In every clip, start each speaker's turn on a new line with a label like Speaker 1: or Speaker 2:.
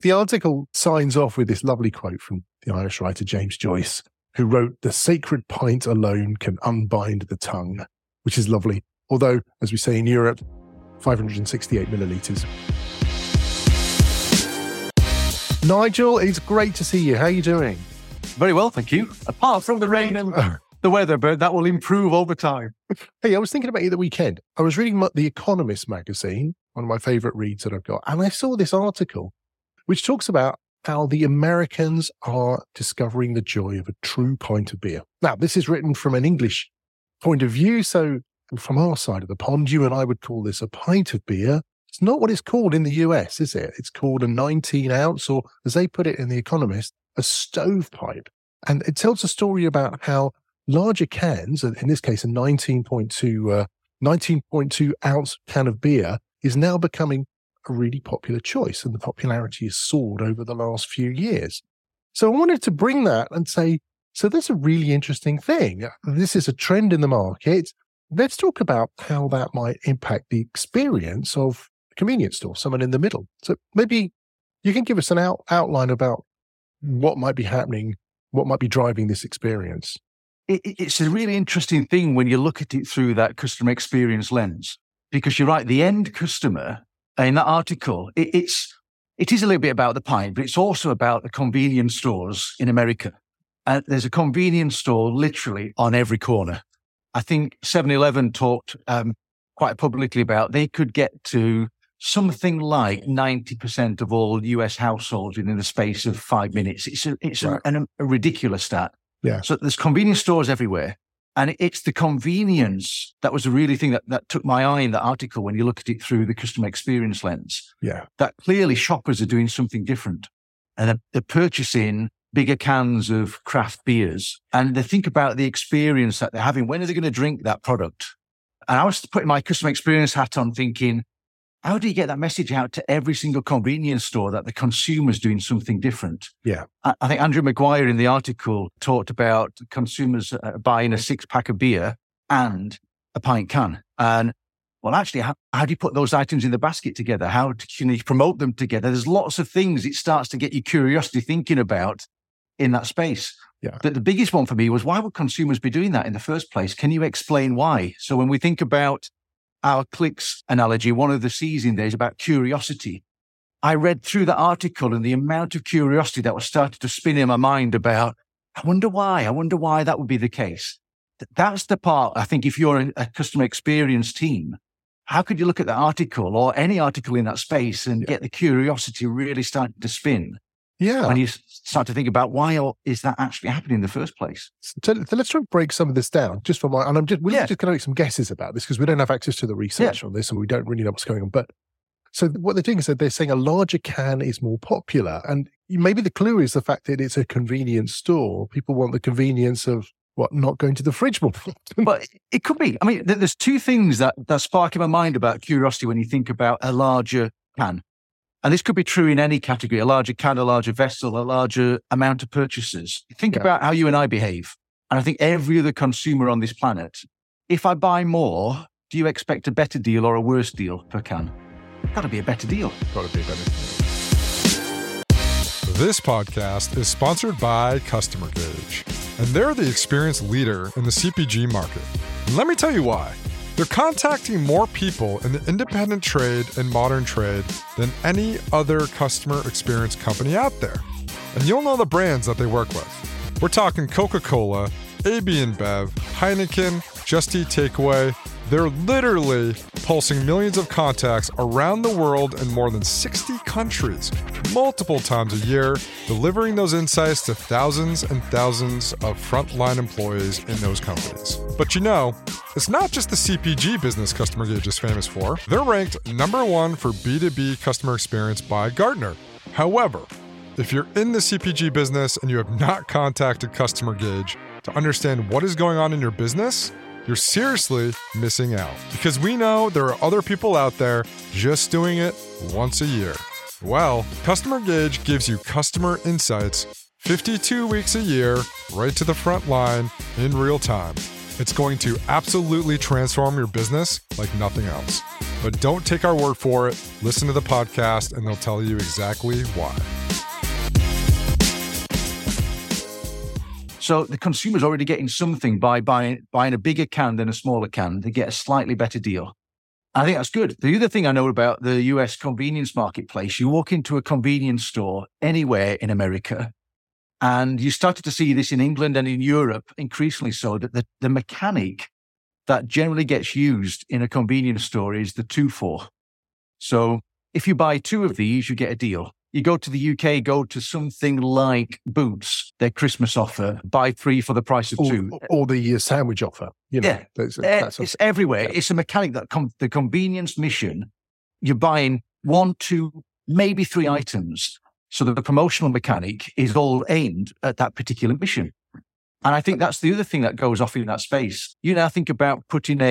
Speaker 1: The article signs off with this lovely quote from the Irish writer James Joyce, who wrote, "The sacred pint alone can unbind the tongue," which is lovely. Although, as we say in Europe, 568 millilitres. Nigel, it's great to see you. How are you doing?
Speaker 2: Very well, thank you. Apart from the rain and the weather, but that will improve over time.
Speaker 1: Hey, I was thinking about you the weekend. I was reading The Economist magazine, one of my favourite reads that I've got, and I saw this article which talks about how the Americans are discovering the joy of a true pint of beer. Now, this is written from an English point of view, so from our side of the pond, you and I would call this a pint of beer. It's not what it's called in the US, is it? It's called a 19-ounce, or as they put it in The Economist, a stovepipe. And it tells a story about how larger cans, in this case a 19.2 ounce can of beer, is now becoming a really popular choice, and the popularity has soared over the last few years. So I wanted to bring that and say, so that's a really interesting thing. This is a trend in the market. Let's talk about how that might impact the experience of a convenience store, someone in the middle. So maybe you can give us an outline about what might be happening, what might be driving this experience.
Speaker 2: It's a really interesting thing when you look at it through that customer experience lens, because you're right, the end customer in that article, it is a little bit about the pint, but it's also about the convenience stores in America. And there's a convenience store literally on every corner. I think 7-Eleven talked quite publicly about they could get to something like 90% of all US households within the space of 5 minutes. It's right. a ridiculous stat.
Speaker 1: Yeah.
Speaker 2: So there's convenience stores everywhere. And it's the convenience that was the really thing that took my eye in that article when you look at it through the customer experience lens.
Speaker 1: Yeah.
Speaker 2: That clearly shoppers are doing something different. And they're purchasing bigger cans of craft beers. And they think about the experience that they're having. When are they going to drink that product? And I was putting my customer experience hat on thinking, how do you get that message out to every single convenience store that the consumer's doing something different?
Speaker 1: Yeah.
Speaker 2: I think Andrew Maguire in the article talked about consumers buying a 6-pack of beer and a pint can. And, well, actually, how do you put those items in the basket together? How can you promote them together? There's lots of things it starts to get your curiosity thinking about in that space.
Speaker 1: Yeah.
Speaker 2: But the biggest one for me was, why would consumers be doing that in the first place? Can you explain why? So when we think about our Clicks analogy, one of the C's in there is about curiosity. I read through the article and the amount of curiosity that was starting to spin in my mind about, I wonder why that would be the case. That's the part, I think, if you're a customer experience team, how could you look at that article or any article in that space and get the curiosity really starting to spin?
Speaker 1: Yeah.
Speaker 2: When you start to think about why is that actually happening in the first place?
Speaker 1: So let's try and break some of this down just for my, and we're just going to make some guesses about this because we don't have access to the research on this and we don't really know what's going on. But so what they're doing is that they're saying a larger can is more popular. And maybe the clue is the fact that it's a convenience store. People want the convenience of not going to the fridge more.
Speaker 2: But it could be. I mean, there's two things that spark in my mind about curiosity when you think about a larger can. And this could be true in any category, a larger can, a larger vessel, a larger amount of purchases. Think about how you and I behave. And I think every other consumer on this planet, if I buy more, do you expect a better deal or a worse deal per can? Got to be a better deal.
Speaker 1: Got to be a better deal.
Speaker 3: This podcast is sponsored by Customer Gauge, and they're the experienced leader in the CPG market. And let me tell you why. They're contacting more people in the independent trade and modern trade than any other customer experience company out there. And you'll know the brands that they work with. We're talking Coca-Cola, AB InBev, Heineken, Just Eat Takeaway. They're literally pulsing millions of contacts around the world in more than 60 countries, multiple times a year, delivering those insights to thousands and thousands of frontline employees in those companies. But it's not just the CPG business Customer Gauge is famous for. They're ranked #1 for B2B customer experience by Gartner. However, if you're in the CPG business and you have not contacted Customer Gauge to understand what is going on in your business, you're seriously missing out. Because we know there are other people out there just doing it once a year. Well, Customer Gauge gives you customer insights 52 weeks a year, right to the front line in real time. It's going to absolutely transform your business like nothing else. But don't take our word for it. Listen to the podcast and they'll tell you exactly why.
Speaker 2: So the consumer's already getting something by buying a bigger can than a smaller can. They get a slightly better deal. I think that's good. The other thing I know about the US convenience marketplace, you walk into a convenience store anywhere in America, and you started to see this in England and in Europe increasingly so, that the mechanic that generally gets used in a convenience store is the 2-for. So if you buy 2 of these, you get a deal. You go to the UK, go to something like Boots, their Christmas offer, buy 3 for the price of 2.
Speaker 1: Or the sandwich offer.
Speaker 2: Yeah, it's everywhere. Yeah. It's a mechanic that the convenience mission, you're buying 1, 2, maybe 3 items. So that the promotional mechanic is all aimed at that particular mission. And I think that's the other thing that goes off in that space. You now think about putting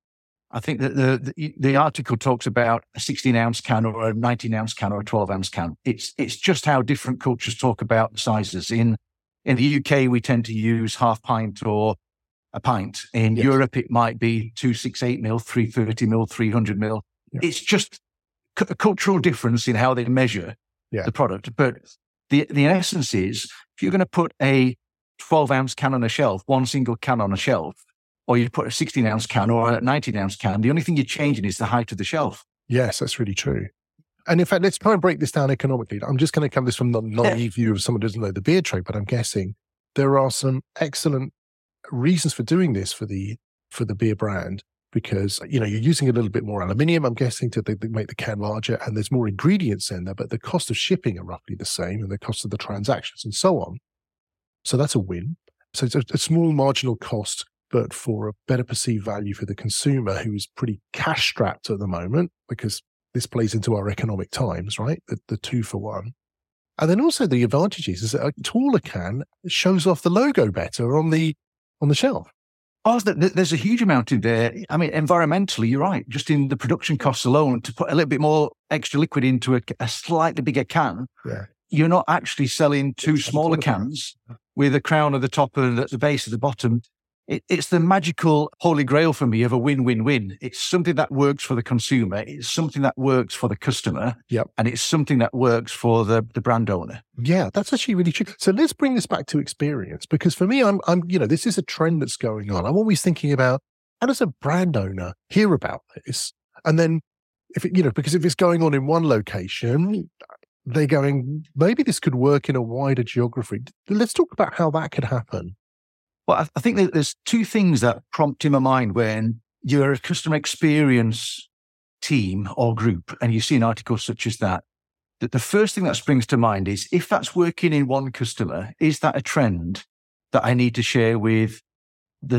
Speaker 2: I think that the article talks about a 16-ounce can or a 19-ounce can or a 12-ounce can. It's just how different cultures talk about sizes. In the UK, we tend to use half pint or a pint. In Europe, it might be 268 ml, 330 ml, 300 ml. Yeah. It's just a cultural difference in how they measure the product. But the essence is, if you're going to put a 12-ounce can on a shelf, one single can on a shelf, or you put a 16-ounce can or a 19-ounce can, the only thing you're changing is the height of the shelf.
Speaker 1: Yes, that's really true. And in fact, let's try and break this down economically. I'm just going to come this from the naive view of someone who doesn't know the beer trade, but I'm guessing there are some excellent reasons for doing this for the beer brand, because, you're using a little bit more aluminium, I'm guessing, to make the can larger, and there's more ingredients in there, but the cost of shipping are roughly the same, and the cost of the transactions and so on. So that's a win. So it's a small marginal cost, but for a better perceived value for the consumer who's pretty cash strapped at the moment, because this plays into our economic times, right? The 2-for-1. And then also the advantages is that a taller can shows off the logo better on the shelf.
Speaker 2: Oh, there's a huge amount in there. I mean, environmentally, you're right. Just in the production costs alone, to put a little bit more extra liquid into a slightly bigger can, you're not actually selling 2 smaller cans with a crown at the top and at the base at the bottom. It's the magical holy grail for me of a win-win-win. It's something that works for the consumer. It's something that works for the customer.
Speaker 1: Yep.
Speaker 2: And it's something that works for the brand owner.
Speaker 1: Yeah, that's actually really true. So let's bring this back to experience, because for me, I'm this is a trend that's going on. I'm always thinking about, how does a brand owner hear about this? And then because if it's going on in one location, they're going, maybe this could work in a wider geography. Let's talk about how that could happen.
Speaker 2: Well, I think that there's 2 things that prompt in my mind when you're a customer experience team or group and you see an article such as that the first thing that springs to mind is, if that's working in one customer, is that a trend that I need to share with the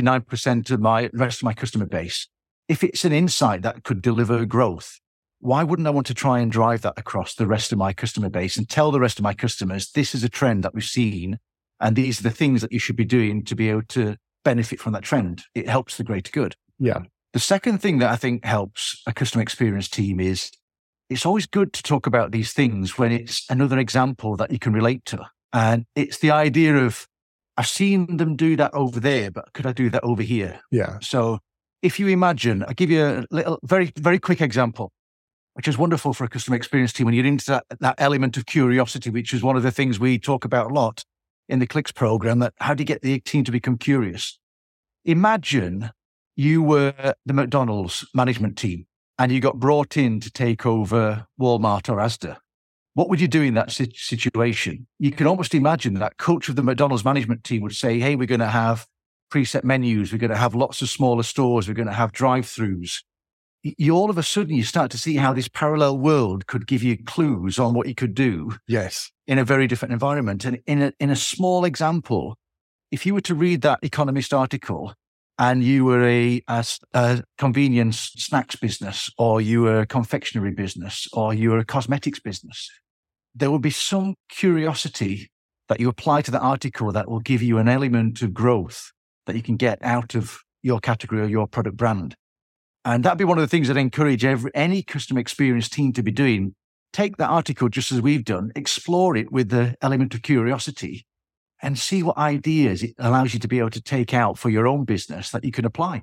Speaker 2: 99% of my rest of my customer base? If it's an insight that could deliver growth, why wouldn't I want to try and drive that across the rest of my customer base and tell the rest of my customers, this is a trend that we've seen, and these are the things that you should be doing to be able to benefit from that trend? It helps the greater good.
Speaker 1: Yeah.
Speaker 2: The second thing that I think helps a customer experience team is, it's always good to talk about these things when it's another example that you can relate to. And it's the idea of, I've seen them do that over there, but could I do that over here?
Speaker 1: Yeah.
Speaker 2: So if you imagine, I'll give you a little, very, very quick example, which is wonderful for a customer experience team when you're into that element of curiosity, which is one of the things we talk about a lot in the Clicks program, that how do you get the team to become curious? Imagine you were the McDonald's management team and you got brought in to take over Walmart or Asda. What would you do in that situation? You can almost imagine that culture of the McDonald's management team would say, hey, we're going to have preset menus. We're going to have lots of smaller stores. We're going to have drive-throughs. You all of a sudden, you start to see how this parallel world could give you clues on what you could do.
Speaker 1: Yes.
Speaker 2: In a very different environment. And in a small example, if you were to read that Economist article and you were a convenience snacks business, or you were a confectionery business, or you were a cosmetics business, there will be some curiosity that you apply to the article that will give you an element of growth that you can get out of your category or your product brand. And that'd be one of the things that I encourage any customer experience team to be doing. Take that article just as we've done, explore it with the element of curiosity, and see what ideas it allows you to be able to take out for your own business that you can apply.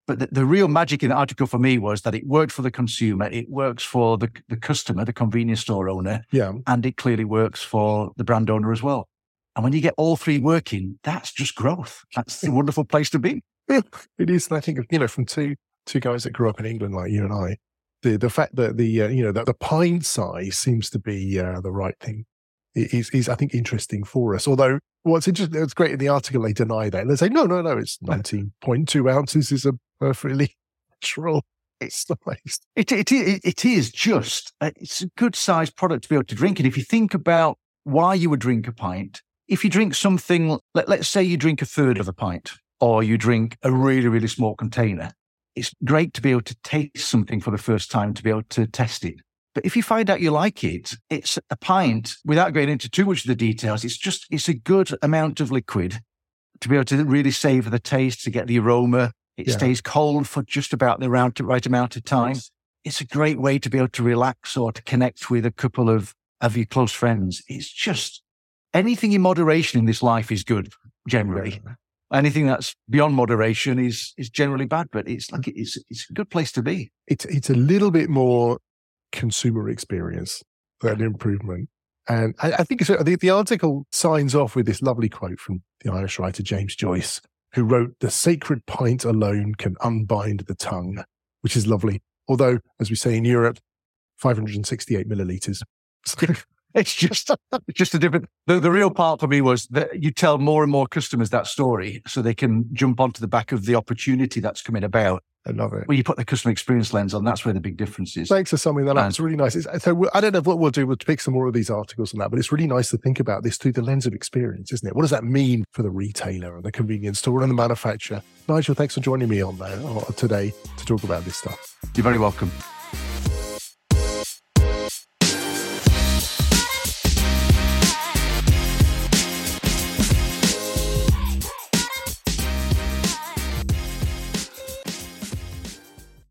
Speaker 2: But the real magic in the article for me was that it worked for the consumer, it works for the customer, the convenience store owner, and it clearly works for the brand owner as well. And when you get all three working, that's just growth. That's a wonderful place to be.
Speaker 1: It is. And I think, from two guys that grew up in England like you and I, the fact that that the pint size seems to be the right thing is I think interesting for us. Although what's interesting, it's great in the article they deny that. They say no, it's 19.2 ounces is a perfectly natural size.
Speaker 2: It is just it's a good sized product to be able to drink. And if you think about why you would drink a pint, if you drink something, let's say you drink a third of a pint, or you drink a really, really small container, it's great to be able to taste something for the first time, to be able to test it. But if you find out you like it, it's a pint, without going into too much of the details, it's a good amount of liquid to be able to really savor the taste, to get the aroma. It stays cold for just about the right amount of time. Nice. It's a great way to be able to relax or to connect with a couple of your close friends. It's just anything in moderation in this life is good, generally. Yeah. Anything that's beyond moderation is generally bad, but it's a good place to be.
Speaker 1: It's a little bit more consumer experience, that improvement. And I think the article signs off with this lovely quote from the Irish writer James Joyce, who wrote, "The sacred pint alone can unbind the tongue," which is lovely. Although, as we say in Europe, 568 millilitres.
Speaker 2: It's just a different. The real part for me was that you tell more and more customers that story so they can jump onto the back of the opportunity that's coming about.
Speaker 1: I love it.
Speaker 2: When you put the customer experience lens on, that's where the big difference is.
Speaker 1: Thanks for summing that up. It's really nice. So I don't know what we'll do. We'll pick some more of these articles on that, but it's really nice to think about this through the lens of experience, isn't it? What does that mean for the retailer and the convenience store and the manufacturer? Nigel, thanks for joining me on there today to talk about this stuff.
Speaker 2: You're very welcome.